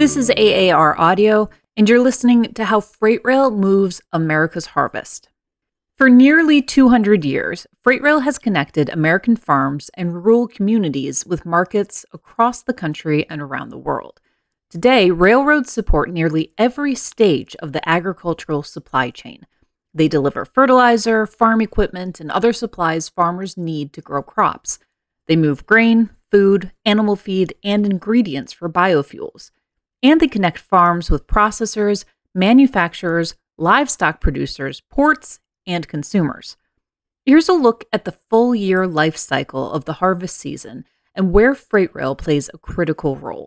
This is AAR Audio, and you're listening to How Freight Rail Moves America's Harvest. For nearly 200 years, freight rail has connected American farms and rural communities with markets across the country and around the world. Today, railroads support nearly every stage of the agricultural supply chain. They deliver fertilizer, farm equipment, and other supplies farmers need to grow crops. They move grain, food, animal feed, and ingredients for biofuels. And they connect farms with processors, manufacturers, livestock producers, ports, and consumers. Here's a look at the full year life cycle of the harvest season and where freight rail plays a critical role.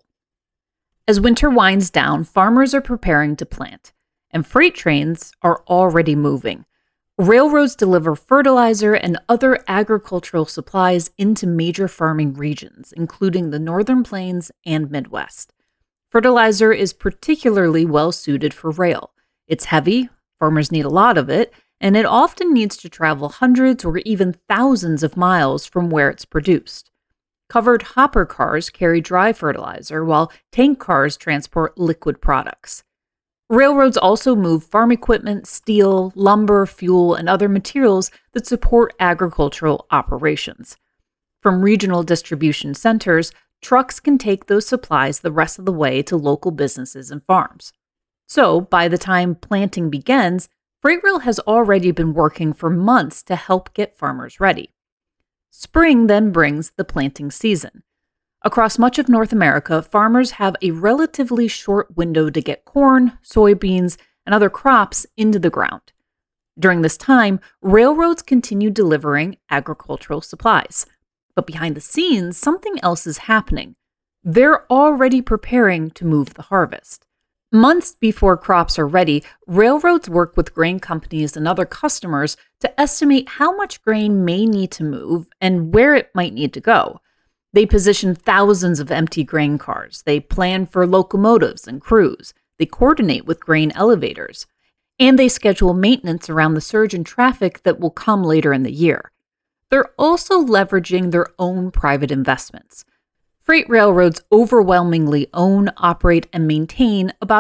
As winter winds down, farmers are preparing to plant, and freight trains are already moving. Railroads deliver fertilizer and other agricultural supplies into major farming regions, including the Northern Plains and Midwest. Fertilizer is particularly well suited for rail. It's heavy, farmers need a lot of it, and it often needs to travel hundreds or even thousands of miles from where it's produced. Covered hopper cars carry dry fertilizer, while tank cars transport liquid products. Railroads also move farm equipment, steel, lumber, fuel, and other materials that support agricultural operations. From regional distribution centers, trucks can take those supplies the rest of the way to local businesses and farms. So, by the time planting begins, freight rail has already been working for months to help get farmers ready. Spring then brings the planting season. Across much of North America, farmers have a relatively short window to get corn, soybeans, and other crops into the ground. During this time, railroads continue delivering agricultural supplies. But behind the scenes, something else is happening. They're already preparing to move the harvest. Months before crops are ready, railroads work with grain companies and other customers to estimate how much grain may need to move and where it might need to go. They position thousands of empty grain cars. They plan for locomotives and crews. They coordinate with grain elevators. And they schedule maintenance around the surge in traffic that will come later in the year. They're also leveraging their own private investments. Freight railroads overwhelmingly own, operate, and maintain about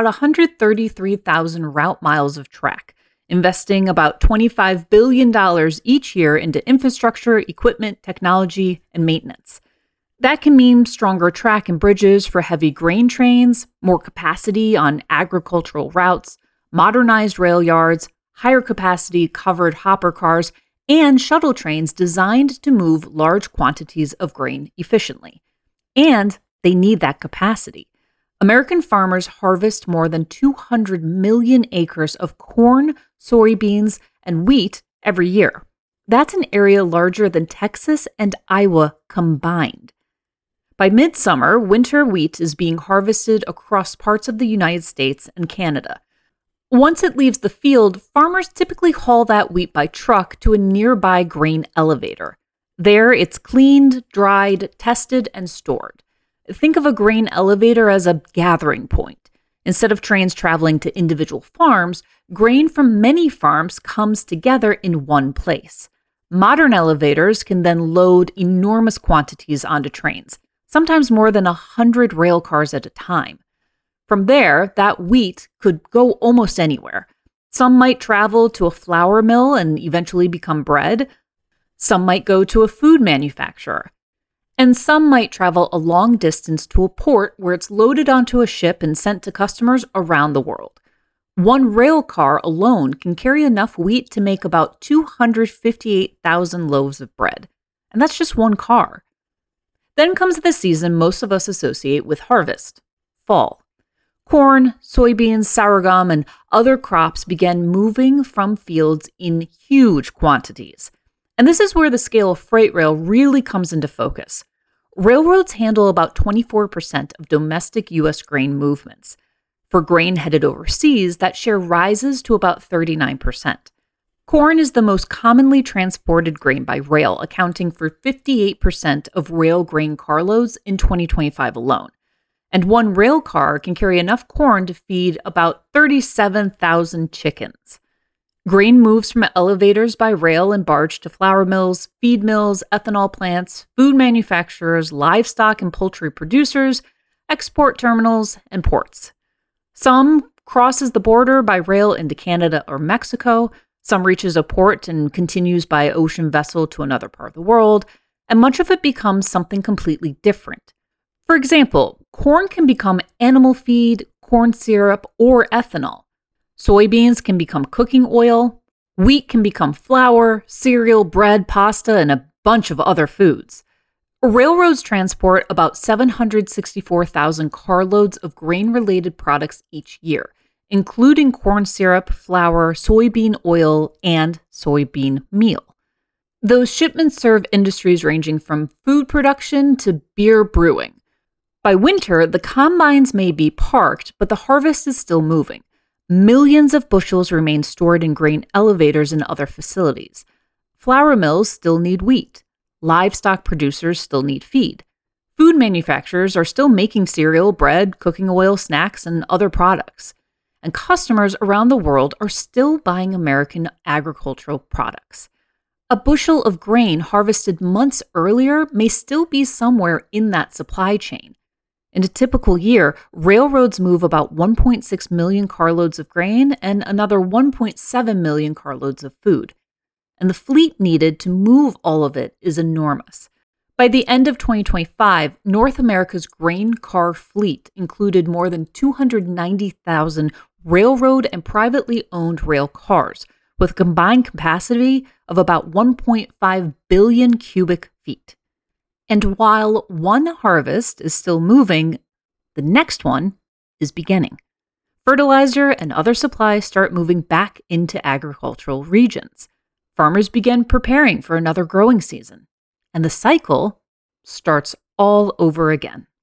133,000 route miles of track, investing about $25 billion each year into infrastructure, equipment, technology, and maintenance. That can mean stronger track and bridges for heavy grain trains, more capacity on agricultural routes, modernized rail yards, higher capacity covered hopper cars, and shuttle trains designed to move large quantities of grain efficiently. And they need that capacity. American farmers harvest more than 200 million acres of corn, soybeans, and wheat every year. That's an area larger than Texas and Iowa combined. By midsummer, winter wheat is being harvested across parts of the United States and Canada. Once it leaves the field, farmers typically haul that wheat by truck to a nearby grain elevator. There, it's cleaned, dried, tested, and stored. Think of a grain elevator as a gathering point. Instead of trains traveling to individual farms, grain from many farms comes together in one place. Modern elevators can then load enormous quantities onto trains, sometimes more than 100 rail cars at a time. From there, that wheat could go almost anywhere. Some might travel to a flour mill and eventually become bread. Some might go to a food manufacturer. And some might travel a long distance to a port where it's loaded onto a ship and sent to customers around the world. One rail car alone can carry enough wheat to make about 258,000 loaves of bread. And that's just one car. Then comes the season most of us associate with harvest, fall. Corn, soybeans, sorghum, and other crops began moving from fields in huge quantities. And this is where the scale of freight rail really comes into focus. Railroads handle about 24% of domestic U.S. grain movements. For grain headed overseas, that share rises to about 39%. Corn is the most commonly transported grain by rail, accounting for 58% of rail grain carloads in 2025 alone. And one rail car can carry enough corn to feed about 37,000 chickens. Grain moves from elevators by rail and barge to flour mills, feed mills, ethanol plants, food manufacturers, livestock and poultry producers, export terminals, and ports. Some crosses the border by rail into Canada or Mexico, some reaches a port and continues by ocean vessel to another part of the world, and much of it becomes something completely different. For example, corn can become animal feed, corn syrup, or ethanol. Soybeans can become cooking oil. Wheat can become flour, cereal, bread, pasta, and a bunch of other foods. Railroads transport about 764,000 carloads of grain-related products each year, including corn syrup, flour, soybean oil, and soybean meal. Those shipments serve industries ranging from food production to beer brewing. By winter, the combines may be parked, but the harvest is still moving. Millions of bushels remain stored in grain elevators and other facilities. Flour mills still need wheat. Livestock producers still need feed. Food manufacturers are still making cereal, bread, cooking oil, snacks, and other products. And customers around the world are still buying American agricultural products. A bushel of grain harvested months earlier may still be somewhere in that supply chain. In a typical year, railroads move about 1.6 million carloads of grain and another 1.7 million carloads of food. And the fleet needed to move all of it is enormous. By the end of 2025, North America's grain car fleet included more than 290,000 railroad and privately owned rail cars, with a combined capacity of about 1.5 billion cubic feet. And while one harvest is still moving, the next one is beginning. Fertilizer and other supplies start moving back into agricultural regions. Farmers begin preparing for another growing season, and the cycle starts all over again.